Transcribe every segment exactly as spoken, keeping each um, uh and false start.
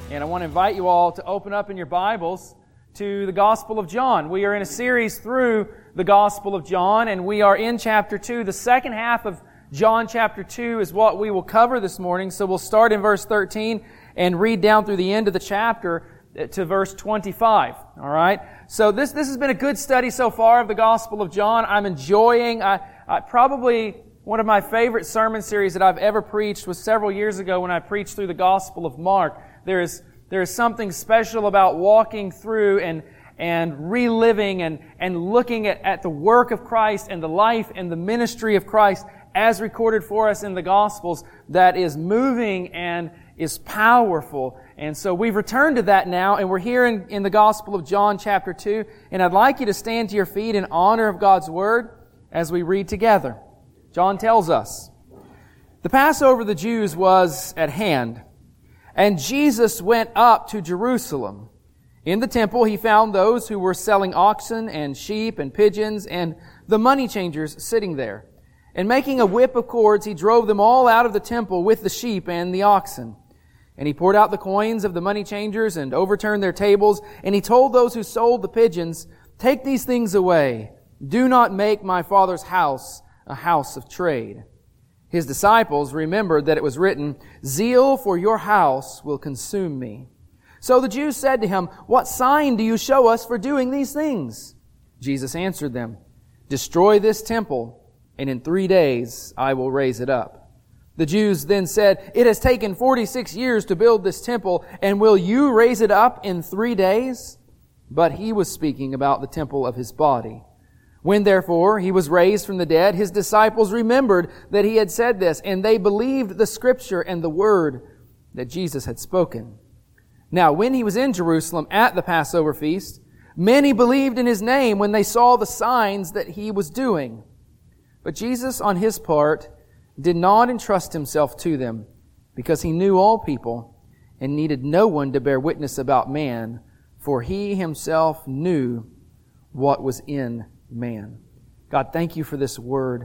And I want to invite you all to open up in your Bibles to the Gospel of John. We are in a series through the Gospel of John, and we are in chapter two. The second half of John chapter two is what we will cover this morning. So we'll start in verse thirteen and read down through the end of the chapter to verse twenty-five. All right? So this this has been a good study so far of the Gospel of John. I'm enjoying, I, I probably one of my favorite sermon series that I've ever preached was several years ago when I preached through the Gospel of Mark. There is there is something special about walking through and and reliving and, and looking at, at the work of Christ and the life and the ministry of Christ as recorded for us in the Gospels that is moving and is powerful. And so we've returned to that now, and we're here in, in the Gospel of John chapter two, and I'd like you to stand to your feet in honor of God's Word as we read together. John tells us, "The Passover of the Jews was at hand, and Jesus went up to Jerusalem. In the temple he found those who were selling oxen and sheep and pigeons and the money changers sitting there. And making a whip of cords, he drove them all out of the temple with the sheep and the oxen. And he poured out the coins of the money changers and overturned their tables. And he told those who sold the pigeons, 'Take these things away. Do not make my Father's house a house of trade.' His disciples remembered that it was written, 'Zeal for your house will consume me.' So the Jews said to him, 'What sign do you show us for doing these things?' Jesus answered them, 'Destroy this temple, and in three days I will raise it up.' The Jews then said, 'It has taken forty-six years to build this temple, and will you raise it up in three days?' But he was speaking about the temple of his body. When therefore he was raised from the dead, his disciples remembered that he had said this, and they believed the Scripture and the word that Jesus had spoken. Now when he was in Jerusalem at the Passover feast, many believed in his name when they saw the signs that he was doing. But Jesus on his part did not entrust himself to them, because he knew all people and needed no one to bear witness about man, for he himself knew what was in man." God, thank you for this word.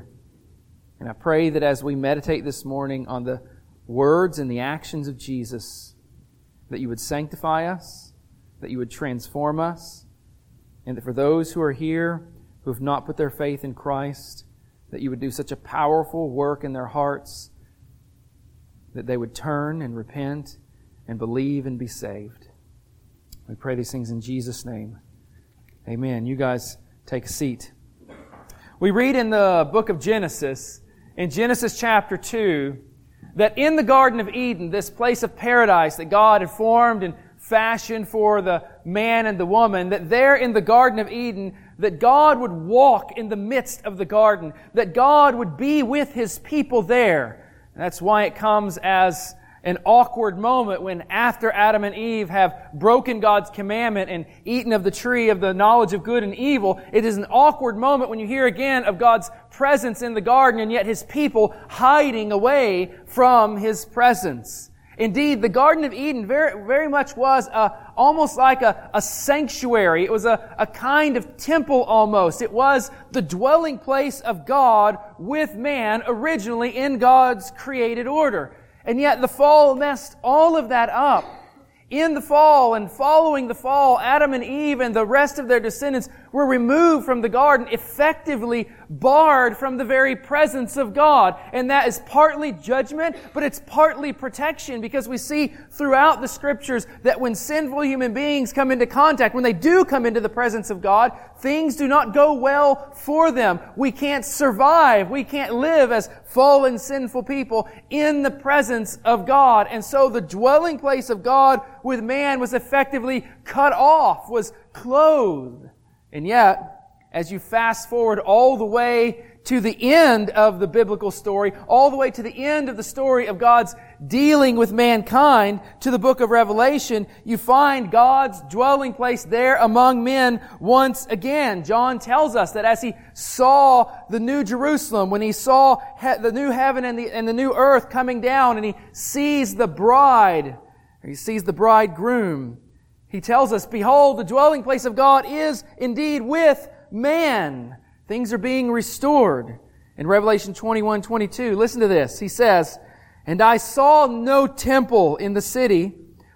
And I pray that as we meditate this morning on the words and the actions of Jesus, that you would sanctify us, that you would transform us, and that for those who are here who have not put their faith in Christ, that you would do such a powerful work in their hearts that they would turn and repent and believe and be saved. We pray these things in Jesus' name. Amen. You guys take a seat. We read in the book of Genesis, in Genesis chapter two, that in the Garden of Eden, this place of paradise that God had formed and fashioned for the man and the woman, that there in the Garden of Eden, that God would walk in the midst of the garden, that God would be with His people there. And that's why it comes as an awkward moment when after Adam and Eve have broken God's commandment and eaten of the tree of the knowledge of good and evil. It is an awkward moment when you hear again of God's presence in the garden and yet His people hiding away from His presence. Indeed, the Garden of Eden very, very much was a, almost like a, a sanctuary. It was a, a kind of temple almost. It was the dwelling place of God with man originally in God's created order. And yet the fall messed all of that up. In the fall and following the fall, Adam and Eve and the rest of their descendants were removed from the garden, effectively barred from the very presence of God. And that is partly judgment, but it's partly protection, because we see throughout the Scriptures that when sinful human beings come into contact, when they do come into the presence of God, things do not go well for them. We can't survive. We can't live as fallen, sinful people in the presence of God. And so the dwelling place of God with man was effectively cut off, was clothed. And yet, as you fast forward all the way to the end of the biblical story, all the way to the end of the story of God's dealing with mankind, to the book of Revelation, you find God's dwelling place there among men once again. John tells us that as he saw the new Jerusalem, when he saw he- the new heaven and the, and the new earth coming down, and he sees the bride, or he sees the bridegroom, he tells us, "Behold, the dwelling place of God is indeed with man." Things are being restored. In Revelation twenty-one twenty-two, listen to this. He says, "And I saw no temple in the city,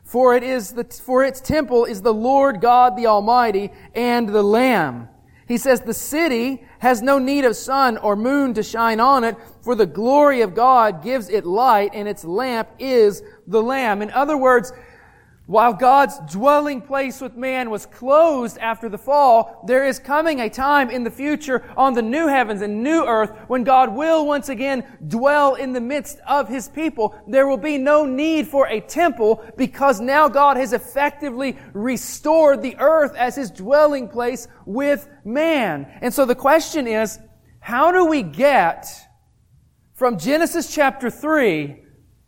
For it is the, for its temple is the Lord God the Almighty and the Lamb. He says the city has no need of sun or moon to shine on it, for the glory of God gives it light, and its lamp is the Lamb. In other words, while God's dwelling place with man was closed after the fall, there is coming a time in the future on the new heavens and new earth when God will once again dwell in the midst of His people. There will be no need for a temple because now God has effectively restored the earth as His dwelling place with man. And so the question is, how do we get from Genesis chapter three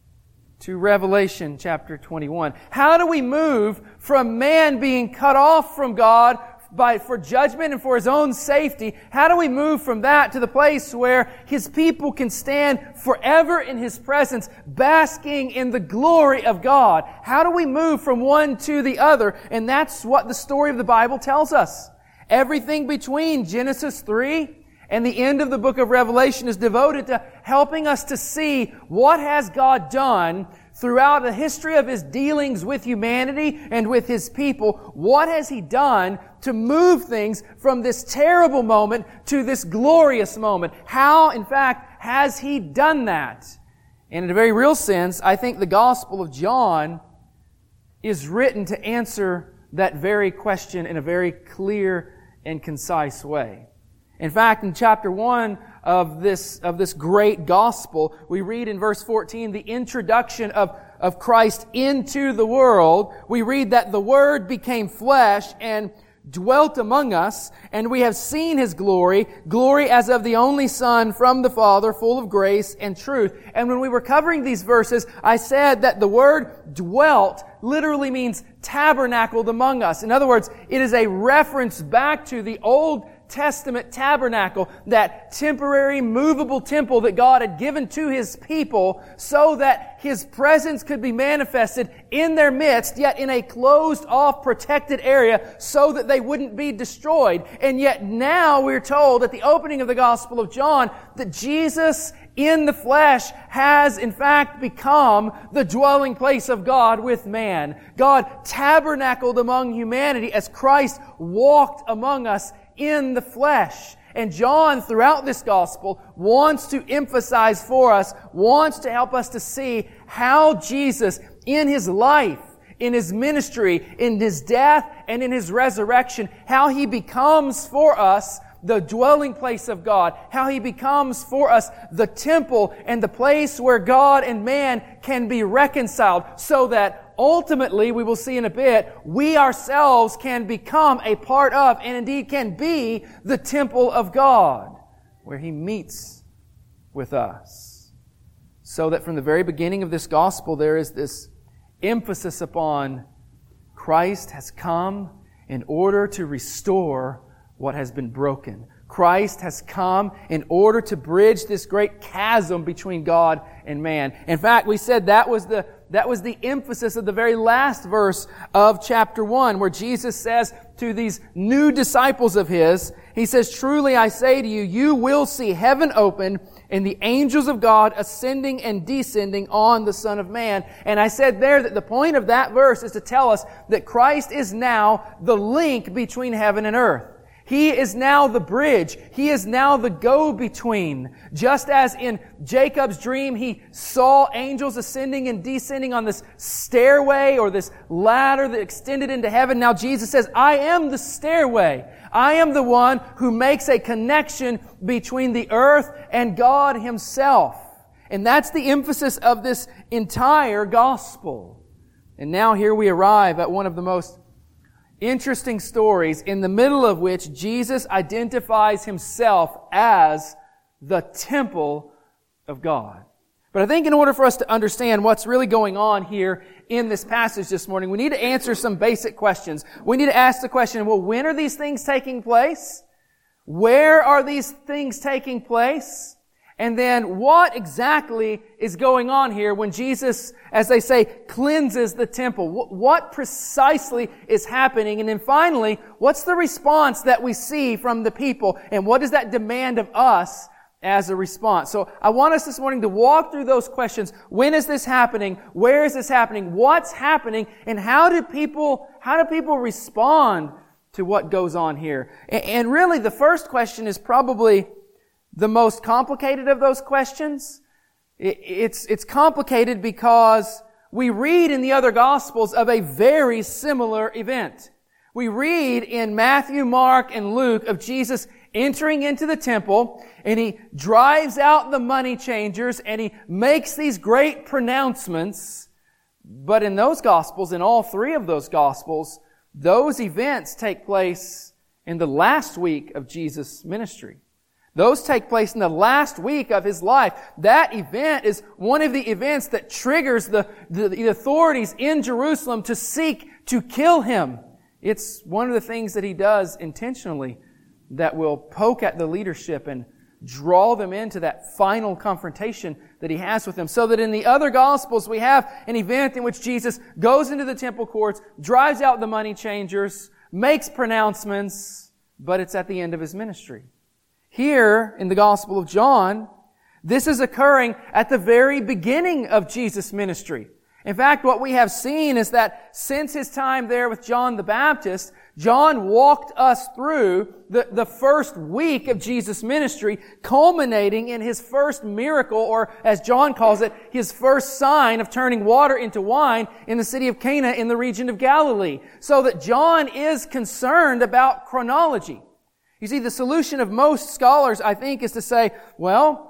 to Revelation chapter twenty-one. How do we move from man being cut off from God by, for judgment and for his own safety? How do we move from that to the place where His people can stand forever in His presence, basking in the glory of God? How do we move from one to the other? And that's what the story of the Bible tells us. Everything between Genesis three and the end of the book of Revelation is devoted to helping us to see what has God done throughout the history of His dealings with humanity and with His people. What has He done to move things from this terrible moment to this glorious moment? How, in fact, has He done that? And in a very real sense, I think the Gospel of John is written to answer that very question in a very clear and concise way. In fact, in chapter one of this, of this great gospel, we read in verse fourteen the introduction of, of Christ into the world. We read that the Word became flesh and dwelt among us, and we have seen His glory, glory as of the only Son from the Father, full of grace and truth. And when we were covering these verses, I said that the word dwelt literally means tabernacled among us. In other words, it is a reference back to the Old Testament tabernacle, that temporary movable temple that God had given to His people so that His presence could be manifested in their midst, yet in a closed off, protected area so that they wouldn't be destroyed. And yet now we're told at the opening of the Gospel of John that Jesus in the flesh has in fact become the dwelling place of God with man. God tabernacled among humanity as Christ walked among us in the flesh. And John, throughout this gospel, wants to emphasize for us, wants to help us to see how Jesus, in His life, in His ministry, in His death, and in His resurrection, how He becomes for us the dwelling place of God, how He becomes for us the temple and the place where God and man can be reconciled, so that ultimately, we will see in a bit, we ourselves can become a part of, and indeed can be, the temple of God, where He meets with us. So that from the very beginning of this gospel, there is this emphasis upon Christ has come in order to restore what has been broken. Christ has come in order to bridge this great chasm between God and man. In fact, we said that was the that was the emphasis of the very last verse of chapter one, where Jesus says to these new disciples of His, He says, "Truly I say to you, you will see heaven open and the angels of God ascending and descending on the Son of Man." And I said there that the point of that verse is to tell us that Christ is now the link between heaven and earth. He is now the bridge. He is now the go-between. Just as in Jacob's dream, he saw angels ascending and descending on this stairway or this ladder that extended into heaven. Now Jesus says, I am the stairway. I am the one who makes a connection between the earth and God Himself. And that's the emphasis of this entire gospel. And now here we arrive at one of the most interesting stories, in the middle of which Jesus identifies Himself as the temple of God. But I think in order for us to understand what's really going on here in this passage this morning, we need to answer some basic questions. We need to ask the question, well, when are these things taking place? Where are these things taking place? And then what exactly is going on here when Jesus, as they say, cleanses the temple? What precisely is happening? And then finally, what's the response that we see from the people? And what does that demand of us as a response. So I want us this morning to walk through those questions. When is this happening? Where is this happening? What's happening? And how do people, how do people respond to what goes on here? And really the first question is probably the most complicated of those questions. It's, it's complicated because we read in the other Gospels of a very similar event. We read in Matthew, Mark, and Luke of Jesus entering into the temple, and He drives out the money changers, and He makes these great pronouncements. But in those Gospels, in all three of those Gospels, those events take place in the last week of Jesus' ministry. Those take place in the last week of His life. That event is one of the events that triggers the, the, the authorities in Jerusalem to seek to kill Him. It's one of the things that He does intentionally that will poke at the leadership and draw them into that final confrontation that He has with them. So that in the other Gospels we have an event in which Jesus goes into the temple courts, drives out the money changers, makes pronouncements, but it's at the end of His ministry. Here in the Gospel of John, this is occurring at the very beginning of Jesus' ministry. In fact, what we have seen is that since His time there with John the Baptist, John walked us through the, the first week of Jesus' ministry, culminating in His first miracle, or as John calls it, His first sign of turning water into wine in the city of Cana in the region of Galilee. So that John is concerned about chronology. You see, the solution of most scholars, I think, is to say, well,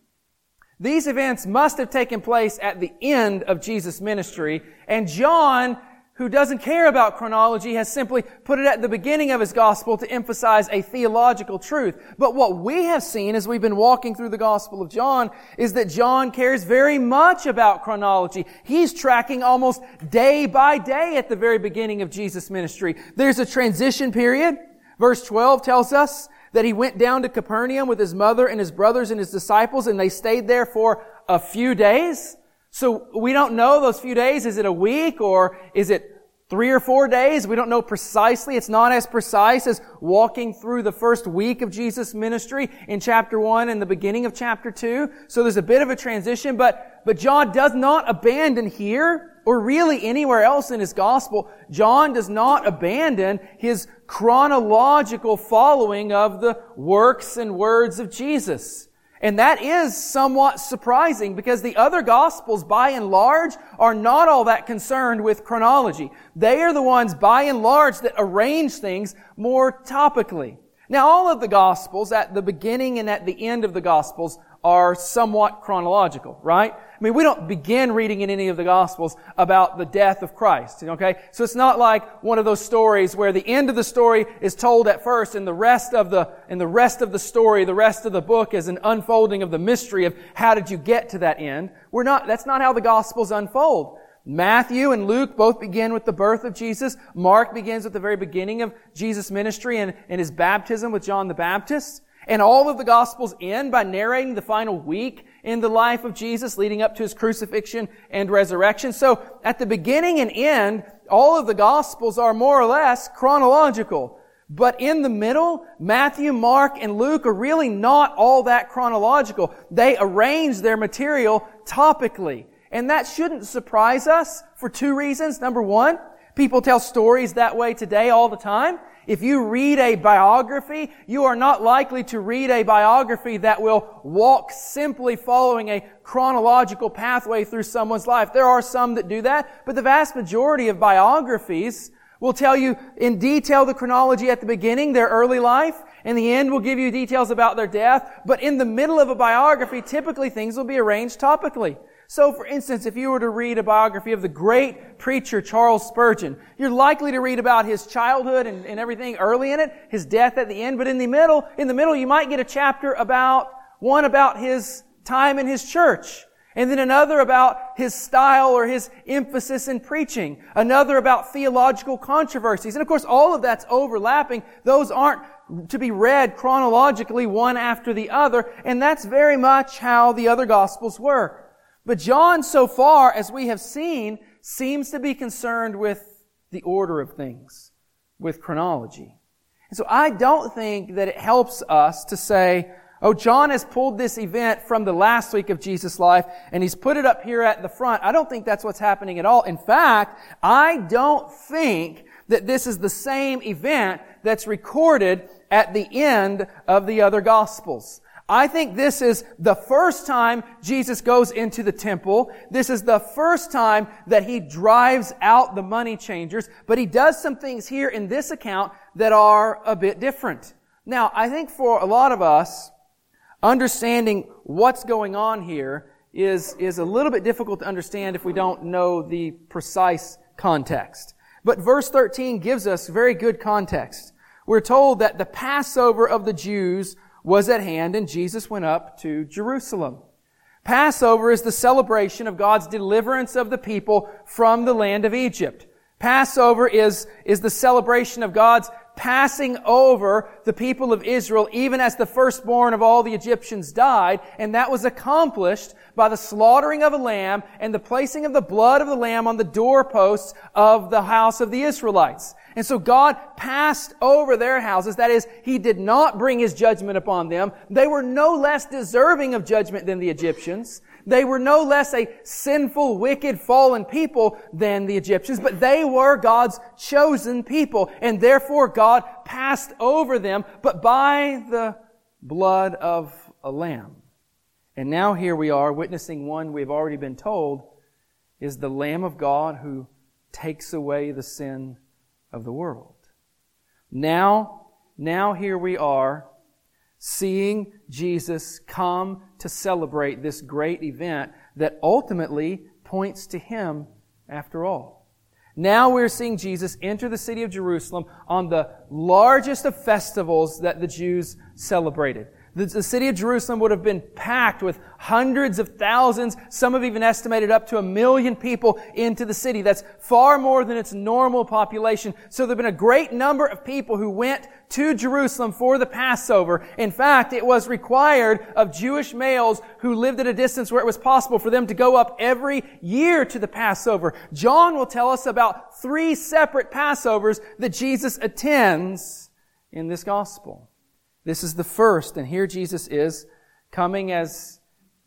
these events must have taken place at the end of Jesus' ministry, and John, who doesn't care about chronology, has simply put it at the beginning of his gospel to emphasize a theological truth. But what we have seen as we've been walking through the Gospel of John is that John cares very much about chronology. He's tracking almost day by day at the very beginning of Jesus' ministry. There's a transition period. Verse twelve tells us that He went down to Capernaum with His mother and His brothers and His disciples, and they stayed there for a few days. So we don't know those few days. Is it a week or is it three or four days? We don't know precisely. It's not as precise as walking through the first week of Jesus' ministry in chapter one and the beginning of chapter two. So there's a bit of a transition, but, but John does not abandon here, or really anywhere else in his gospel. John does not abandon his chronological following of the works and words of Jesus. And that is somewhat surprising because the other Gospels, by and large, are not all that concerned with chronology. They are the ones, by and large, that arrange things more topically. Now, all of the Gospels, at the beginning and at the end of the Gospels, are somewhat chronological, right? I mean, we don't begin reading in any of the Gospels about the death of Christ, okay? So it's not like one of those stories where the end of the story is told at first and the rest of the, and the rest of the story, the rest of the book is an unfolding of the mystery of how did you get to that end. We're not, that's not how the Gospels unfold. Matthew and Luke both begin with the birth of Jesus. Mark begins with the very beginning of Jesus' ministry and, and His baptism with John the Baptist. And all of the Gospels end by narrating the final week in the life of Jesus leading up to His crucifixion and resurrection. So at the beginning and end, all of the Gospels are more or less chronological. But in the middle, Matthew, Mark, and Luke are really not all that chronological. They arrange their material topically. And that shouldn't surprise us for two reasons. Number one, people tell stories that way today all the time. If you read a biography, you are not likely to read a biography that will walk simply following a chronological pathway through someone's life. There are some that do that, but the vast majority of biographies will tell you in detail the chronology at the beginning, their early life, and the end will give you details about their death. But in the middle of a biography, typically things will be arranged topically. So, for instance, if you were to read a biography of the great preacher Charles Spurgeon, you're likely to read about his childhood and, and everything early in it, his death at the end, but in the middle, in the middle, you might get a chapter about, one about his time in his church, and then another about his style or his emphasis in preaching, another about theological controversies. And of course, all of that's overlapping. Those aren't to be read chronologically one after the other, and that's very much how the other Gospels work. But John, so far, as we have seen, seems to be concerned with the order of things, with chronology. And so I don't think that it helps us to say, Oh, John has pulled this event from the last week of Jesus' life, and he's put it up here at the front. I don't think that's what's happening at all. In fact, I don't think that this is the same event that's recorded at the end of the other Gospels. I think this is the first time Jesus goes into the temple. This is the first time that he drives out the money changers, but he does some things here in this account that are a bit different. Now, I think for a lot of us, understanding what's going on here is, is a little bit difficult to understand if we don't know the precise context. But verse thirteen gives us very good context. We're told that the Passover of the Jews was at hand and Jesus went up to Jerusalem. Passover is the celebration of God's deliverance of the people from the land of Egypt. Passover is, is the celebration of God's passing over the people of Israel even as the firstborn of all the Egyptians died, and that was accomplished by the slaughtering of a lamb and the placing of the blood of the lamb on the doorposts of the house of the Israelites. And so God passed over their houses. That is, He did not bring His judgment upon them. They were no less deserving of judgment than the Egyptians. They were no less a sinful, wicked, fallen people than the Egyptians, but they were God's chosen people, and therefore God passed over them, but by the blood of a lamb. And now here we are witnessing one we've already been told is the Lamb of God who takes away the sin of the world. Now, now here we are seeing Jesus come to celebrate this great event that ultimately points to Him after all. Now we're seeing Jesus enter the city of Jerusalem on the largest of festivals that the Jews celebrated. The, the city of Jerusalem would have been packed with hundreds of thousands, some have even estimated up to a million people into the city. That's far more than its normal population. So there have been a great number of people who went to Jerusalem for the Passover. In fact, it was required of Jewish males who lived at a distance where it was possible for them to go up every year to the Passover. John will tell us about three separate Passovers that Jesus attends in this gospel. This is the first, and here Jesus is coming as,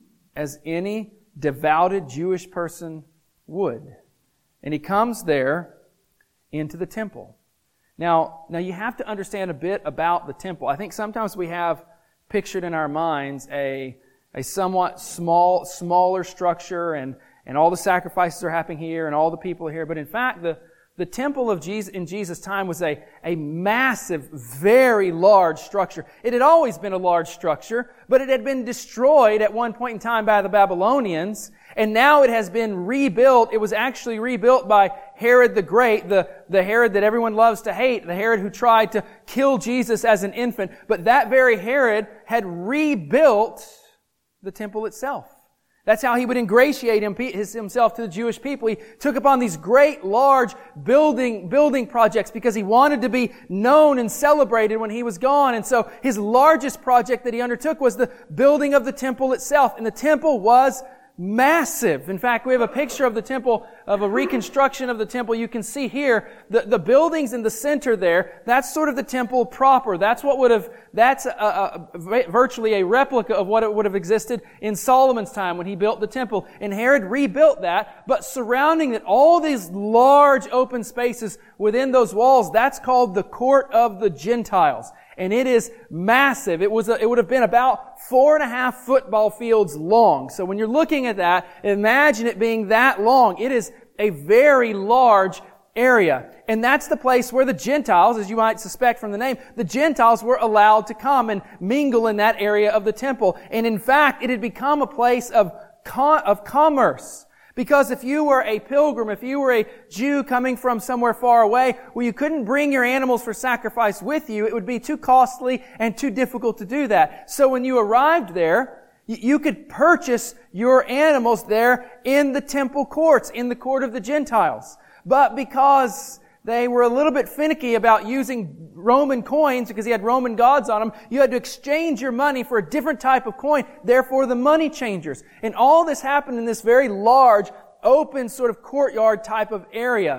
as any devoted Jewish person would. And He comes there into the temple. Now, now you have to understand a bit about the temple. I think sometimes we have pictured in our minds a, a somewhat small, smaller structure, and, and all the sacrifices are happening here, and all the people are here. But in fact, the The temple of Jesus in Jesus' time was a, a massive, very large structure. It had always been a large structure, but it had been destroyed at one point in time by the Babylonians, and now it has been rebuilt. It was actually rebuilt by Herod the Great, the, the Herod that everyone loves to hate, the Herod who tried to kill Jesus as an infant. But that very Herod had rebuilt the temple itself. That's how he would ingratiate himself to the Jewish people. He took upon these great, large building, building projects because he wanted to be known and celebrated when he was gone. And so his largest project that he undertook was the building of the temple itself. And the temple was massive. In fact, we have a picture of the temple, of a reconstruction of the temple. You can see here the, the buildings in the center there. That's sort of the temple proper. That's what would have, that's a, a, a, virtually a replica of what it would have existed in Solomon's time when he built the temple. And Herod rebuilt that, but surrounding it, all these large open spaces within those walls, that's called the court of the Gentiles. And it is massive. It was a, it would have been about four and a half football fields long. So when you're looking at that, imagine it being that long. It is a very large area. And that's the place where the Gentiles, as you might suspect from the name, the Gentiles were allowed to come and mingle in that area of the temple. And in fact, it had become a place of con- of commerce. Because if you were a pilgrim, if you were a Jew coming from somewhere far away, well, you couldn't bring your animals for sacrifice with you. It would be too costly and too difficult to do that. So when you arrived there, you could purchase your animals there in the temple courts, in the court of the Gentiles. But because they were a little bit finicky about using Roman coins because he had Roman gods on them, you had to exchange your money for a different type of coin, therefore the money changers. And all this happened in this very large, open sort of courtyard type of area.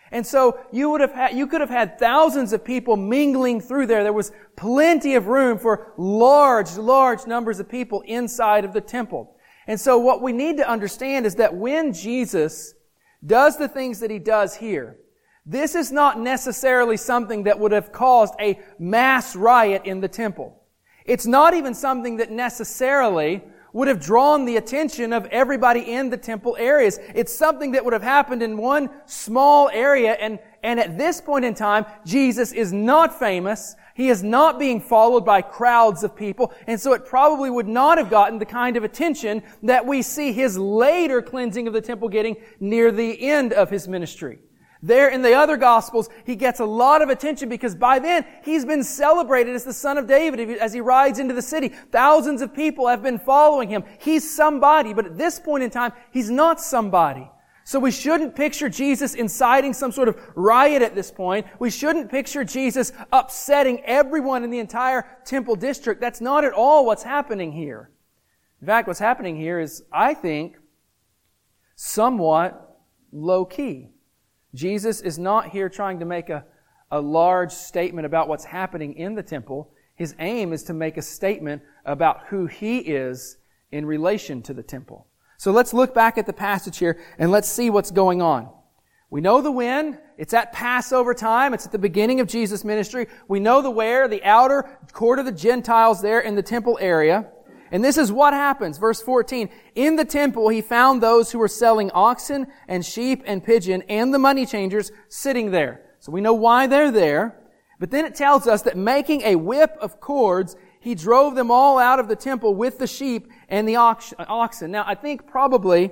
And so you would have had, you could have had thousands of people mingling through there. There was plenty of room for large, large numbers of people inside of the temple. And so what we need to understand is that when Jesus does the things that He does here, this is not necessarily something that would have caused a mass riot in the temple. It's not even something that necessarily would have drawn the attention of everybody in the temple areas. It's something that would have happened in one small area, and, and at this point in time, Jesus is not famous. He is not being followed by crowds of people, and so it probably would not have gotten the kind of attention that we see His later cleansing of the temple getting near the end of His ministry. There in the other Gospels, He gets a lot of attention because by then, He's been celebrated as the Son of David as He rides into the city. Thousands of people have been following Him. He's somebody, but at this point in time, He's not somebody. So we shouldn't picture Jesus inciting some sort of riot at this point. We shouldn't picture Jesus upsetting everyone in the entire temple district. That's not at all what's happening here. In fact, what's happening here is, I think, somewhat low-key. Jesus is not here trying to make a, a large statement about what's happening in the temple. His aim is to make a statement about who He is in relation to the temple. So let's look back at the passage here and let's see what's going on. We know the when. It's at Passover time. It's at the beginning of Jesus' ministry. We know the where, the outer court of the Gentiles there in the temple area. And this is what happens. Verse fourteen, in the temple He found those who were selling oxen and sheep and pigeon and the money changers sitting there. So we know why they're there. But then it tells us that making a whip of cords, He drove them all out of the temple with the sheep and the oxen. Now, I think probably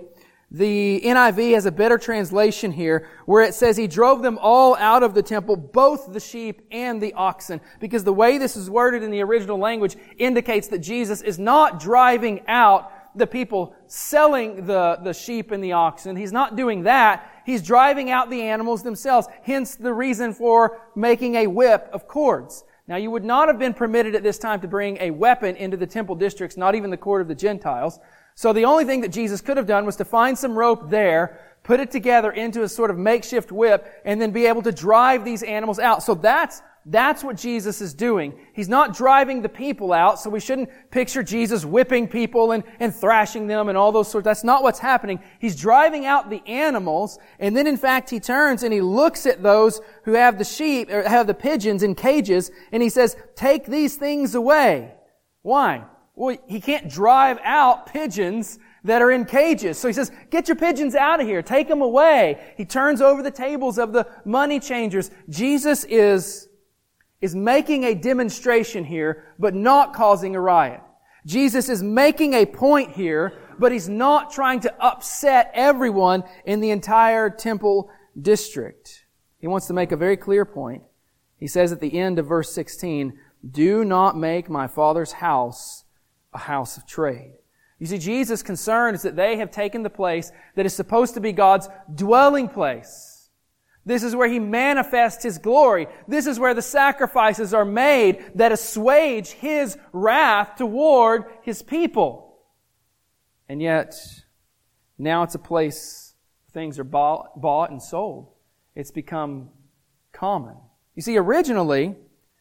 the N I V has a better translation here where it says He drove them all out of the temple, both the sheep and the oxen. Because the way this is worded in the original language indicates that Jesus is not driving out the people selling the, the sheep and the oxen. He's not doing that. He's driving out the animals themselves. Hence the reason for making a whip of cords. Now, you would not have been permitted at this time to bring a weapon into the temple districts, not even the court of the Gentiles. So the only thing that Jesus could have done was to find some rope there, put it together into a sort of makeshift whip, and then be able to drive these animals out. So that's, that's what Jesus is doing. He's not driving the people out, so we shouldn't picture Jesus whipping people and, and thrashing them and all those sorts. That's not what's happening. He's driving out the animals, and then in fact He turns and He looks at those who have the sheep, or have the pigeons in cages, and He says, take these things away. Why? Well, He can't drive out pigeons that are in cages. So He says, get your pigeons out of here. Take them away. He turns over the tables of the money changers. Jesus is, is making a demonstration here, but not causing a riot. Jesus is making a point here, but He's not trying to upset everyone in the entire temple district. He wants to make a very clear point. He says at the end of verse sixteen, do not make my Father's house a house of trade. You see, Jesus' concern is that they have taken the place that is supposed to be God's dwelling place. This is where He manifests His glory. This is where the sacrifices are made that assuage His wrath toward His people. And yet, now it's a place things are bought, bought and sold. It's become common. You see, originally,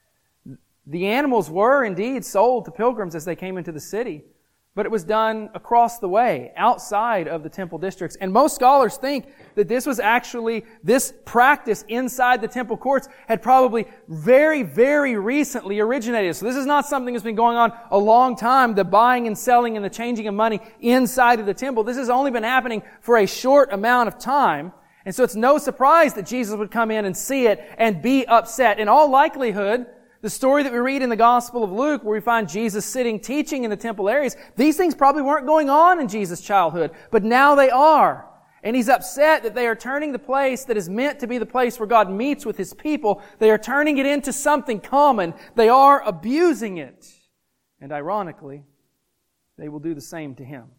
the animals were indeed sold to pilgrims as they came into the city, but it was done across the way, outside of the temple districts. And most scholars think that this was actually, this practice inside the temple courts had probably very, very recently originated. So this is not something that's been going on a long time, the buying and selling and the changing of money inside of the temple. This has only been happening for a short amount of time. And so it's no surprise that Jesus would come in and see it and be upset. In all likelihood, the story that we read in the Gospel of Luke, where we find Jesus sitting teaching in the temple areas, these things probably weren't going on in Jesus' childhood, but now they are. And He's upset that they are turning the place that is meant to be the place where God meets with His people, they are turning it into something common. They are abusing it. And ironically, they will do the same to Him.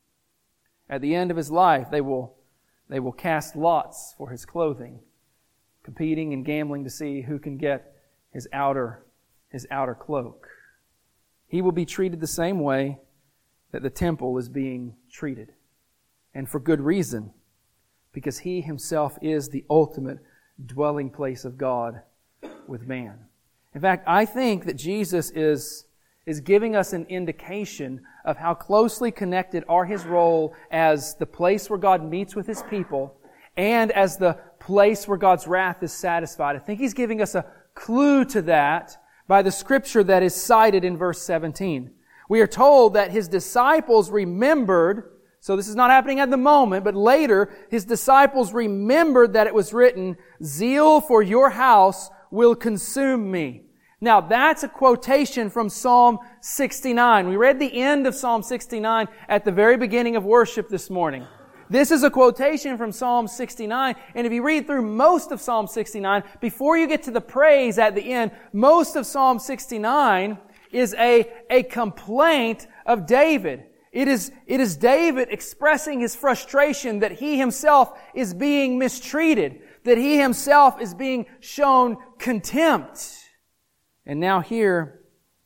At the end of His life, they will, they will cast lots for His clothing, competing and gambling to see who can get his outer, his outer cloak. He will be treated the same way that the temple is being treated. And for good reason, because He Himself is the ultimate dwelling place of God with man. In fact, I think that Jesus is, is giving us an indication of how closely connected are His role as the place where God meets with His people and as the place where God's wrath is satisfied. I think He's giving us a clue to that by the scripture that is cited in verse seventeen. We are told that His disciples remembered, so this is not happening at the moment, but later His disciples remembered that it was written, "Zeal for your house will consume me." Now that's a quotation from Psalm sixty-nine. We read the end of Psalm sixty-nine at the very beginning of worship this morning. This is a quotation from Psalm sixty-nine, and if you read through most of Psalm sixty-nine, before you get to the praise at the end, most of Psalm sixty-nine is a, a complaint of David. It is, it is David expressing his frustration that he himself is being mistreated, that he himself is being shown contempt. And now here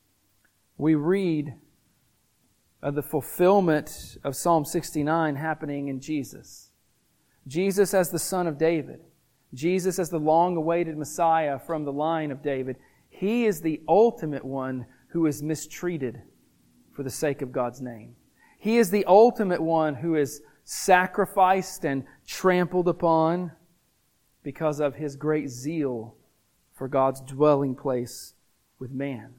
we read of the fulfillment of Psalm sixty-nine happening in Jesus. Jesus as the Son of David. Jesus as the long-awaited Messiah from the line of David. He is the ultimate one who is mistreated for the sake of God's name. He is the ultimate one who is sacrificed and trampled upon because of His great zeal for God's dwelling place with man.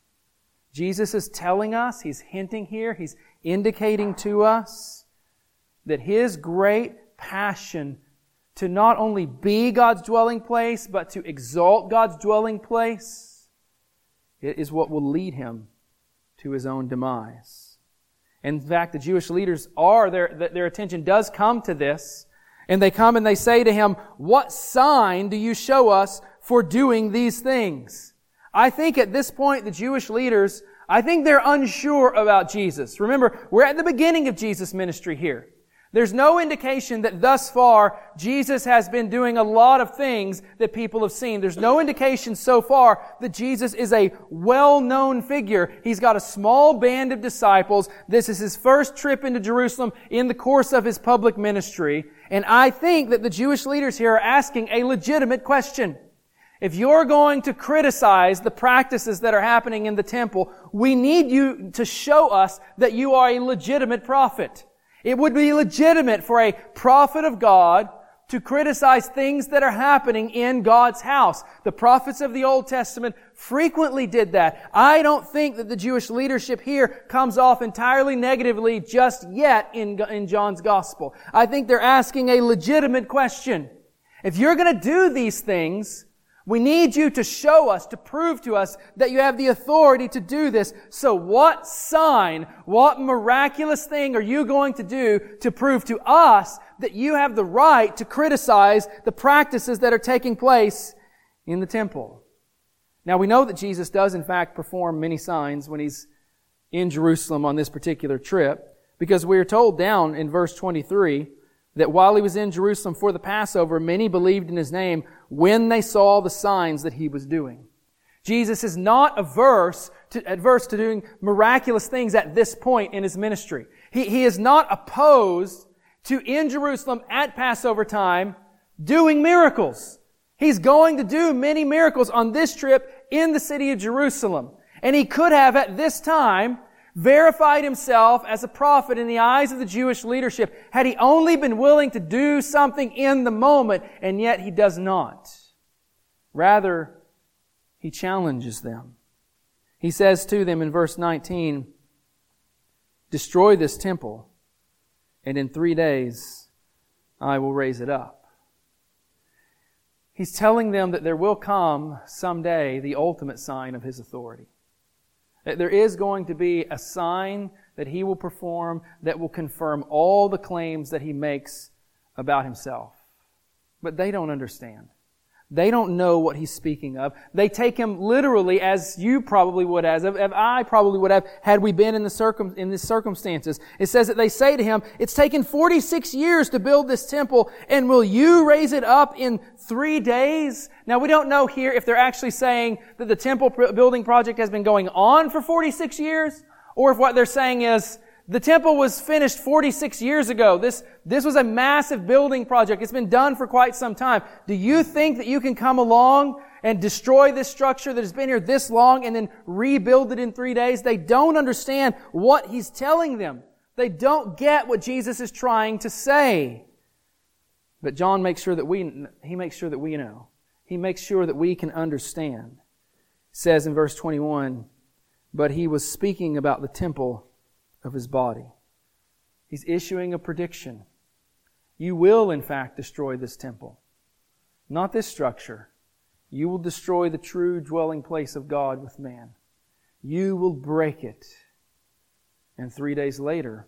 Jesus is telling us, He's hinting here, He's indicating to us that His great passion to not only be God's dwelling place, but to exalt God's dwelling place, it is what will lead Him to His own demise. In fact, the Jewish leaders are, their, their attention does come to this, and they come and they say to Him, "What sign do you show us for doing these things?" I think at this point, the Jewish leaders, I think they're unsure about Jesus. Remember, we're at the beginning of Jesus' ministry here. There's no indication that thus far Jesus has been doing a lot of things that people have seen. There's no indication so far that Jesus is a well-known figure. He's got a small band of disciples. This is His first trip into Jerusalem in the course of His public ministry. And I think that the Jewish leaders here are asking a legitimate question. If you're going to criticize the practices that are happening in the temple, we need you to show us that you are a legitimate prophet. It would be legitimate for a prophet of God to criticize things that are happening in God's house. The prophets of the Old Testament frequently did that. I don't think that the Jewish leadership here comes off entirely negatively just yet in, in John's Gospel. I think they're asking a legitimate question. If you're going to do these things, we need you to show us, to prove to us that you have the authority to do this. So what sign, what miraculous thing are you going to do to prove to us that you have the right to criticize the practices that are taking place in the temple? Now we know that Jesus does in fact perform many signs when He's in Jerusalem on this particular trip, because we are told down in verse twenty-three that while He was in Jerusalem for the Passover, many believed in His name when they saw the signs that He was doing. Jesus is not averse to, adverse to doing miraculous things at this point in His ministry. He, he is not opposed to, in Jerusalem at Passover time, doing miracles. He's going to do many miracles on this trip in the city of Jerusalem. And He could have at this time verified Himself as a prophet in the eyes of the Jewish leadership had He only been willing to do something in the moment, and yet He does not. Rather, He challenges them. He says to them in verse nineteen, "Destroy this temple, and in three days I will raise it up." He's telling them that there will come someday the ultimate sign of His authority. There is going to be a sign that He will perform that will confirm all the claims that He makes about Himself. But they don't understand. They don't know what He's speaking of. They take Him literally, as you probably would have, as I probably would have, had we been in the circum in these circumstances. It says that they say to Him, "It's taken forty-six years to build this temple, and will you raise it up in three days?" Now we don't know here if they're actually saying that the temple building project has been going on for forty-six years, or if what they're saying is The temple was finished forty-six years ago. This, this was a massive building project. It's been done for quite some time. Do you think that you can come along and destroy this structure that has been here this long and then rebuild it in three days? They don't understand what He's telling them. They don't get what Jesus is trying to say. But John makes sure that we, he makes sure that we know. He makes sure that we can understand. It says in verse twenty-one, but He was speaking about the temple of His body. He's issuing a prediction. You will, in fact, destroy this temple. Not this structure. You will destroy the true dwelling place of God with man. You will break it. And three days later,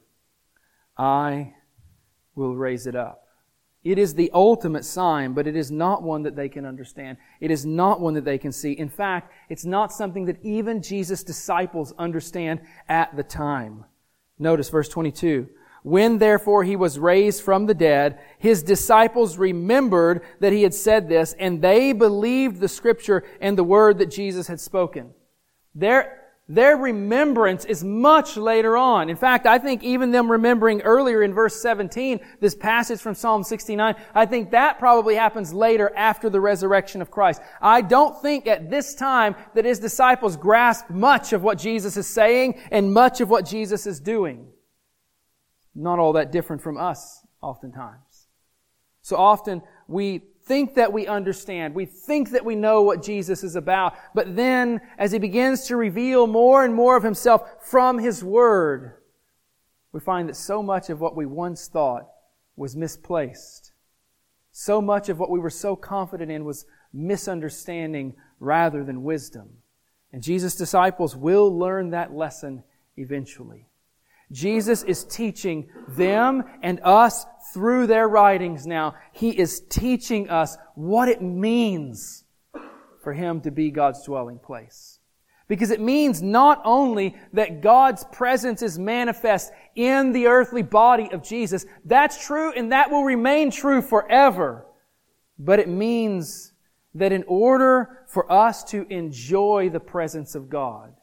I will raise it up. It is the ultimate sign, but it is not one that they can understand. It is not one that they can see. In fact, it's not something that even Jesus' disciples understand at the time. Notice verse twenty-two. When therefore He was raised from the dead, His disciples remembered that He had said this, and they believed the Scripture and the word that Jesus had spoken. Their Their remembrance is much later on. In fact, I think even them remembering earlier in verse seventeen, this passage from Psalm sixty-nine, I think that probably happens later after the resurrection of Christ. I don't think at this time that His disciples grasped much of what Jesus is saying and much of what Jesus is doing. Not all that different from us, oftentimes. So often we think that we understand. We think that we know what Jesus is about. But then, as He begins to reveal more and more of Himself from His Word, we find that so much of what we once thought was misplaced. So much of what we were so confident in was misunderstanding rather than wisdom. And Jesus' disciples will learn that lesson eventually. Jesus is teaching them and us through their writings now. He is teaching us what it means for Him to be God's dwelling place. Because it means not only that God's presence is manifest in the earthly body of Jesus. That's true and that will remain true forever. But it means that in order for us to enjoy the presence of God,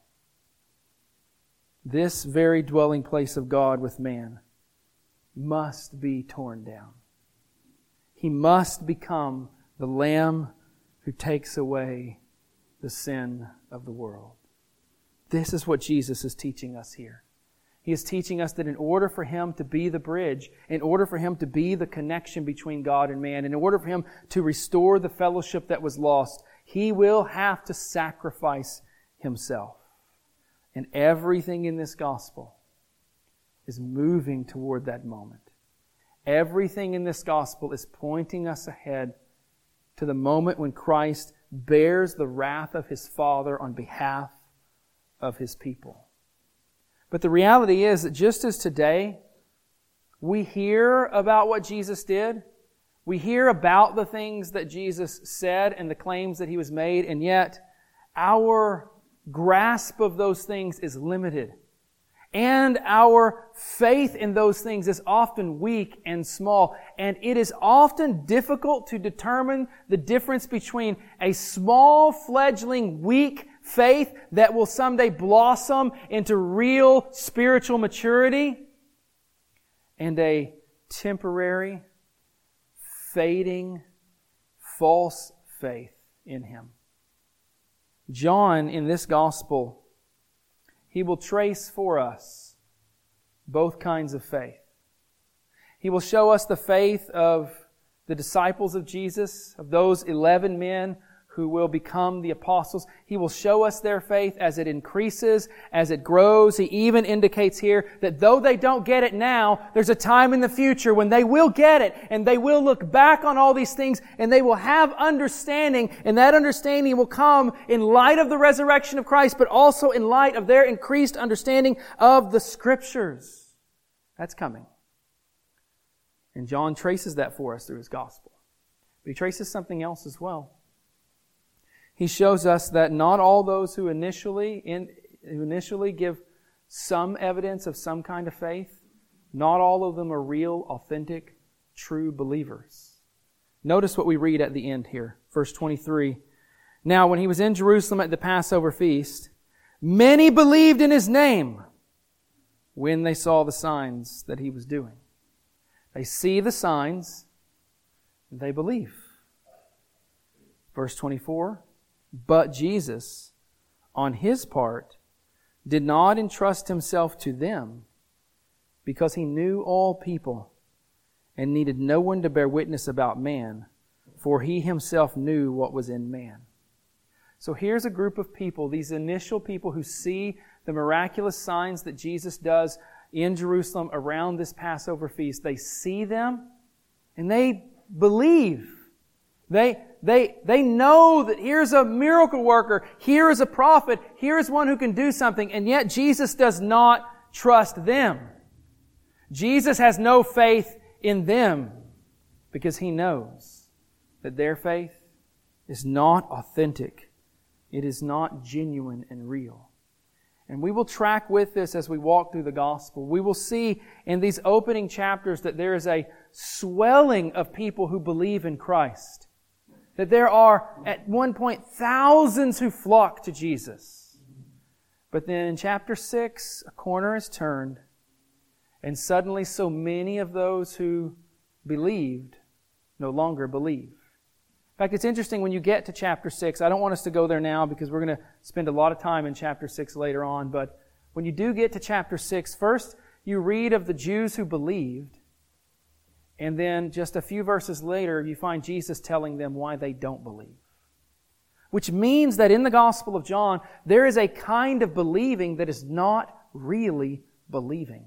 this very dwelling place of God with man must be torn down. He must become the Lamb who takes away the sin of the world. This is what Jesus is teaching us here. He is teaching us that in order for Him to be the bridge, in order for Him to be the connection between God and man, in order for Him to restore the fellowship that was lost, He will have to sacrifice Himself. And everything in this gospel is moving toward that moment. Everything in this gospel is pointing us ahead to the moment when Christ bears the wrath of His Father on behalf of His people. But the reality is that just as today we hear about what Jesus did, we hear about the things that Jesus said and the claims that He was made, and yet our grasp of those things is limited. And our faith in those things is often weak and small. And it is often difficult to determine the difference between a small, fledgling, weak faith that will someday blossom into real spiritual maturity and a temporary, fading, false faith in Him. John, in this gospel, he will trace for us both kinds of faith. He will show us the faith of the disciples of Jesus, of those eleven men who will become the apostles. He will show us their faith as it increases, as it grows. He even indicates here that though they don't get it now, there's a time in the future when they will get it, and they will look back on all these things, and they will have understanding, and that understanding will come in light of the resurrection of Christ, but also in light of their increased understanding of the Scriptures. That's coming. And John traces that for us through his gospel. But he traces something else as well. He shows us that not all those who initially in, who initially give some evidence of some kind of faith, not all of them are real, authentic, true believers. Notice what we read at the end here, verse twenty-three. Now, when He was in Jerusalem at the Passover feast, many believed in His name. when they saw the signs that He was doing. They see the signs, and they believe. Verse twenty-four, but Jesus, on His part, did not entrust Himself to them, because He knew all people and needed no one to bear witness about man, for He Himself knew what was in man. So here's a group of people, these initial people who see the miraculous signs that Jesus does in Jerusalem around this Passover feast. They see them and they believe. They, they, they know that here's a miracle worker, here is a prophet, here is one who can do something, and yet Jesus does not trust them. Jesus has no faith in them because He knows that their faith is not authentic. It is not genuine and real. And we will track with this as we walk through the gospel. We will see in these opening chapters that there is a swelling of people who believe in Christ. That there are, at one point, thousands who flock to Jesus. But then in chapter six, a corner is turned, and suddenly so many of those who believed no longer believe. In fact, it's interesting when you get to chapter six. I don't want us to go there now because we're going to spend a lot of time in chapter six later on. But when you do get to chapter six, first you read of the Jews who believed. And then just a few verses later, you find Jesus telling them why they don't believe. Which means that in the Gospel of John, there is a kind of believing that is not really believing.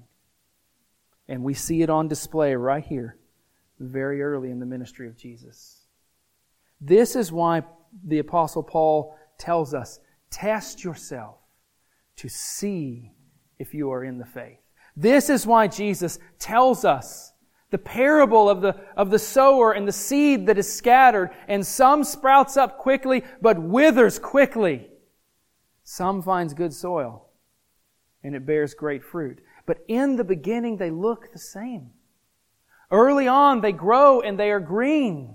And we see it on display right here, very early in the ministry of Jesus. This is why the Apostle Paul tells us, test yourself to see if you are in the faith. This is why Jesus tells us the parable of the, of the sower and the seed that is scattered, and some sprouts up quickly, but withers quickly. Some finds good soil, and it bears great fruit. But in the beginning, they look the same. Early on, they grow and they are green.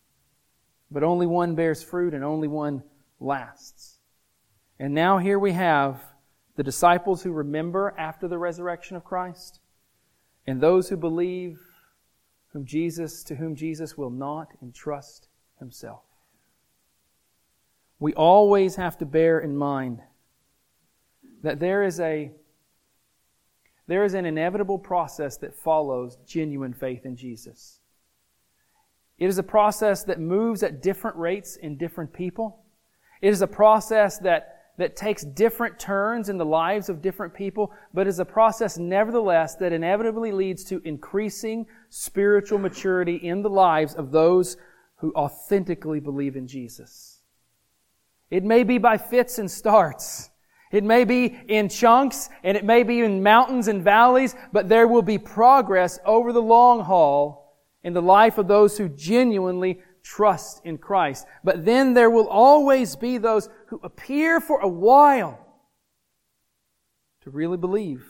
But only one bears fruit and only one lasts. And now here we have the disciples who remember after the resurrection of Christ, and those who believe whom Jesus, to whom Jesus will not entrust Himself. We always have to bear in mind that there is a there is an inevitable process that follows genuine faith in Jesus. It is a process that moves at different rates in different people. It is a process that that takes different turns in the lives of different people, but is a process nevertheless that inevitably leads to increasing spiritual maturity in the lives of those who authentically believe in Jesus. It may be by fits and starts. It may be in chunks, and it may be in mountains and valleys, but there will be progress over the long haul in the life of those who genuinely trust in Christ. But then there will always be those who appear for a while to really believe.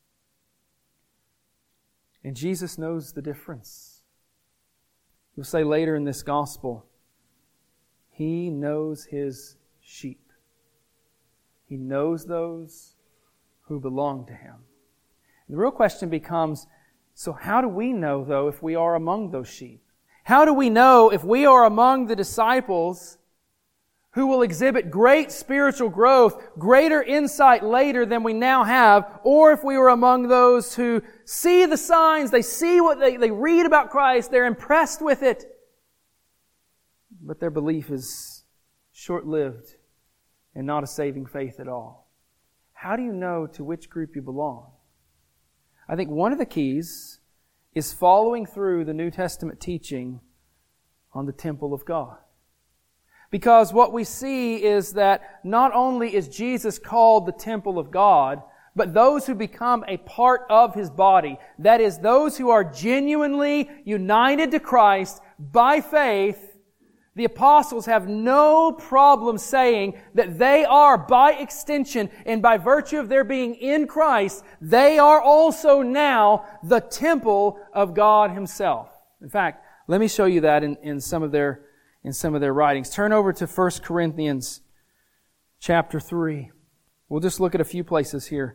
And Jesus knows the difference. He'll say later in this gospel, He knows His sheep. He knows those who belong to Him. And the real question becomes, so how do we know, though, if we are among those sheep? How do we know if we are among the disciples who will exhibit great spiritual growth, greater insight later than we now have, or if we were among those who see the signs, they see what they, they read about Christ, they're impressed with it, but their belief is short-lived and not a saving faith at all? How do you know to which group you belong? I think one of the keys is following through the New Testament teaching on the temple of God. Because what we see is that not only is Jesus called the temple of God, but those who become a part of His body, that is, those who are genuinely united to Christ by faith, the apostles have no problem saying that they are, by extension and by virtue of their being in Christ, they are also now the temple of God Himself. In fact, let me show you that in, in some of their in some of their writings. Turn over to First Corinthians chapter three. We'll just look at a few places here.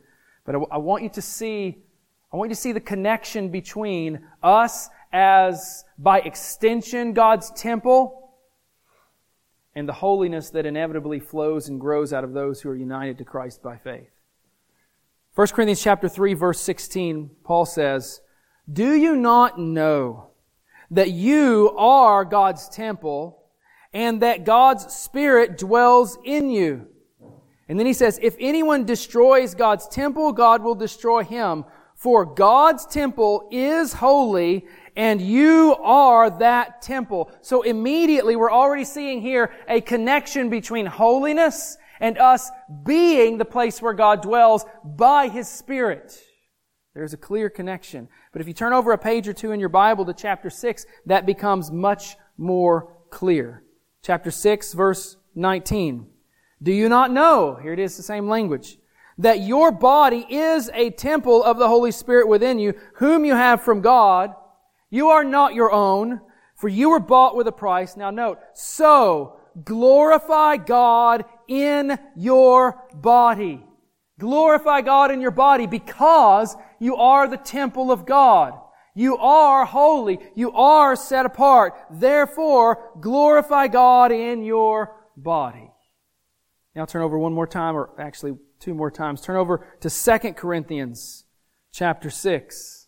But I, I want you to see, I want you to see the connection between us as, by extension, God's temple, and the holiness that inevitably flows and grows out of those who are united to Christ by faith. First Corinthians chapter three, verse sixteen, Paul says, "Do you not know that you are God's temple, and that God's Spirit dwells in you?" And then he says, "If anyone destroys God's temple, God will destroy him. For God's temple is holy, and you are that temple." So immediately we're already seeing here a connection between holiness and us being the place where God dwells by His Spirit. There's a clear connection. But if you turn over a page or two in your Bible to chapter six, that becomes much more clear. Chapter six, verse nineteen. "Do you not know," here it is, the same language, "that your body is a temple of the Holy Spirit within you, whom you have from God? You are not your own, for you were bought with a price." Now note, "So glorify God in your body." Glorify God in your body because you are the temple of God. You are holy. You are set apart. Therefore, glorify God in your body. Now turn over one more time, or actually two more times. Turn over to Second Corinthians chapter six.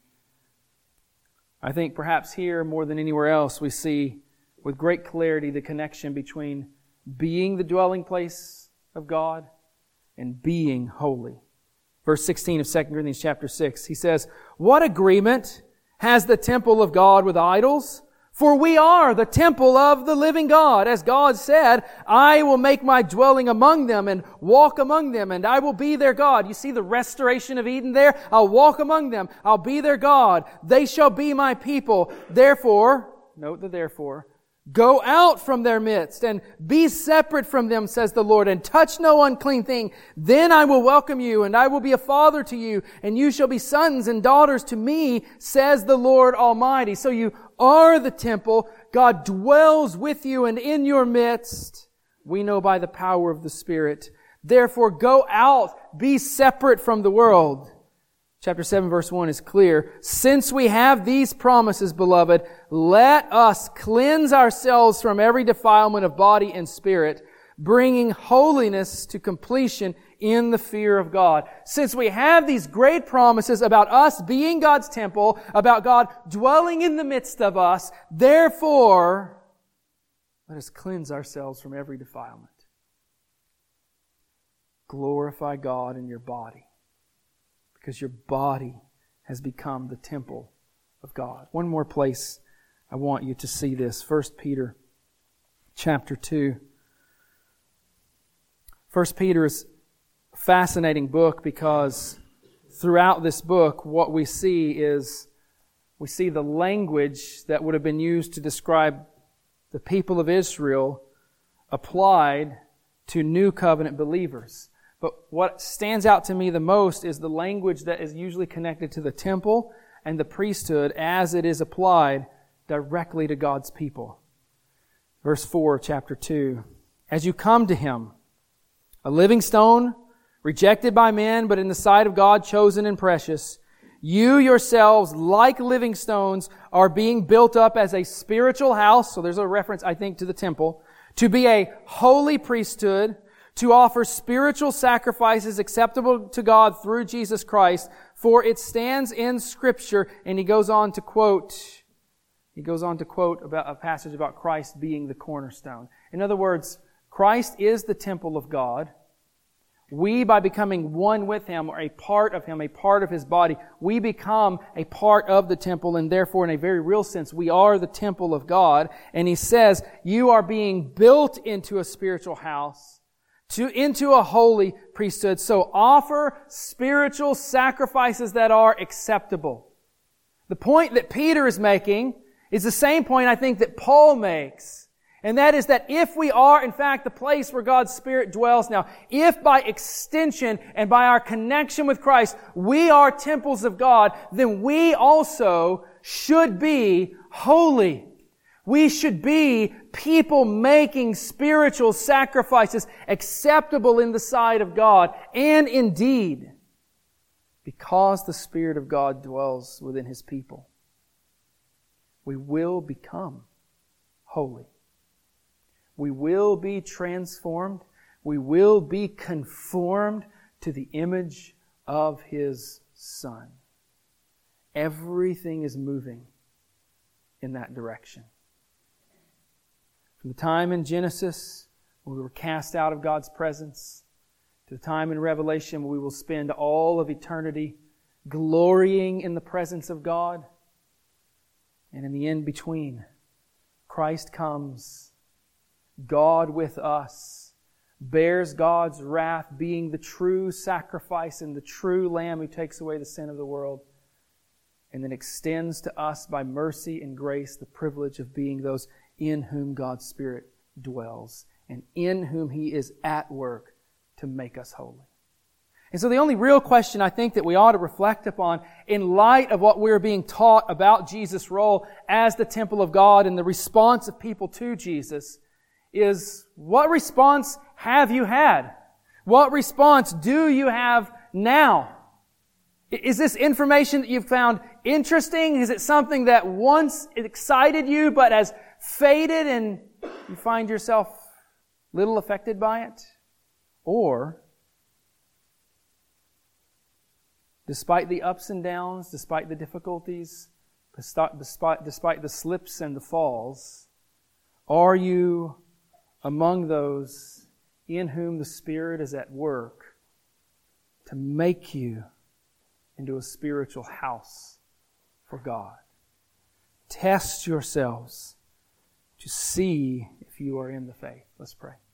I think perhaps here, more than anywhere else, we see with great clarity the connection between being the dwelling place of God and being holy. Verse sixteen of Second Corinthians chapter six, he says, "What agreement has the temple of God with idols? For we are the temple of the living God. As God said, 'I will make my dwelling among them and walk among them, and I will be their God.'" You see the restoration of Eden there? "I'll walk among them. I'll be their God. They shall be my people. Therefore," note the therefore, "go out from their midst and be separate from them, says the Lord, and touch no unclean thing. Then I will welcome you, and I will be a father to you, and you shall be sons and daughters to me, says the Lord Almighty." So you are the temple. God dwells with you and in your midst. We know by the power of the Spirit. Therefore, go out, be separate from the world. Chapter seven, verse one is clear. "Since we have these promises, beloved, let us cleanse ourselves from every defilement of body and spirit, bringing holiness to completion in the fear of God." Since we have these great promises about us being God's temple, about God dwelling in the midst of us, therefore, let us cleanse ourselves from every defilement. Glorify God in your body, because your body has become the temple of God. One more place I want you to see this. First Peter chapter two. First Peter is a fascinating book because throughout this book what we see is we see the language that would have been used to describe the people of Israel applied to new covenant believers. But what stands out to me the most is the language that is usually connected to the temple and the priesthood as it is applied directly to God's people. Verse four, chapter two. "As you come to Him, a living stone, rejected by men, but in the sight of God chosen and precious, you yourselves, like living stones, are being built up as a spiritual house," so there's a reference, I think, to the temple, "to be a holy priesthood, to offer spiritual sacrifices acceptable to God through Jesus Christ, for it stands in Scripture," and he goes on to quote, he goes on to quote about a passage about Christ being the cornerstone. In other words, Christ is the temple of God. We, by becoming one with Him, or a part of Him, a part of His body, we become a part of the temple, and therefore, in a very real sense, we are the temple of God. And he says, you are being built into a spiritual house, to into a holy priesthood. So offer spiritual sacrifices that are acceptable. The point that Peter is making is the same point I think that Paul makes. And that is that if we are, in fact, the place where God's Spirit dwells now, if by extension and by our connection with Christ, we are temples of God, then we also should be holy. We should be people making spiritual sacrifices acceptable in the sight of God. And indeed, because the Spirit of God dwells within His people, we will become holy. We will be transformed. We will be conformed to the image of His Son. Everything is moving in that direction. From the time in Genesis when we were cast out of God's presence, to the time in Revelation when we will spend all of eternity glorying in the presence of God, and in the in-between, Christ comes, God with us, bears God's wrath, being the true sacrifice and the true Lamb who takes away the sin of the world, and then extends to us by mercy and grace the privilege of being those in whom God's Spirit dwells and in whom He is at work to make us holy. And so the only real question I think that we ought to reflect upon in light of what we're being taught about Jesus' role as the temple of God and the response of people to Jesus is, what response have you had? What response do you have now? Is this information that you've found interesting? Is it something that once excited you but has faded and you find yourself little affected by it? Or, despite the ups and downs, despite the difficulties, despite, despite the slips and the falls, are you among those in whom the Spirit is at work to make you into a spiritual house for God? Test yourselves to see if you are in the faith. Let's pray.